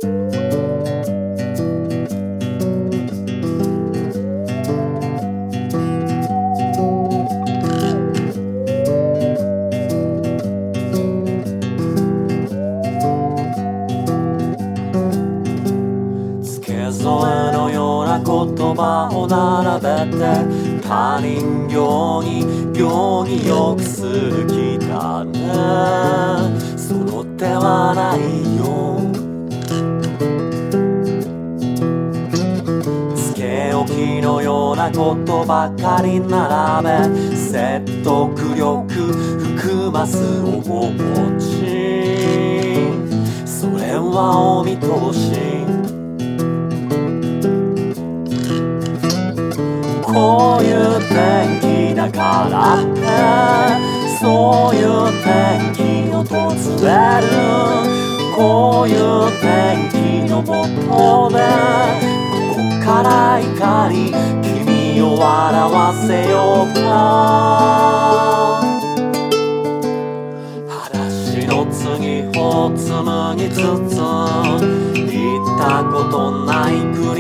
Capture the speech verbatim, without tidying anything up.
言葉を並べて他人行儀行儀よくする気だね。その手はないよ。つけ置きのようなことばかり並べ説得力含ます面持ち。それはお見通し。こういう天気だからってそういう天気を訪れる。こういう天気のもとでここから怒り君を笑わせようか。裸足の次を紡ぎつつ行ったことない国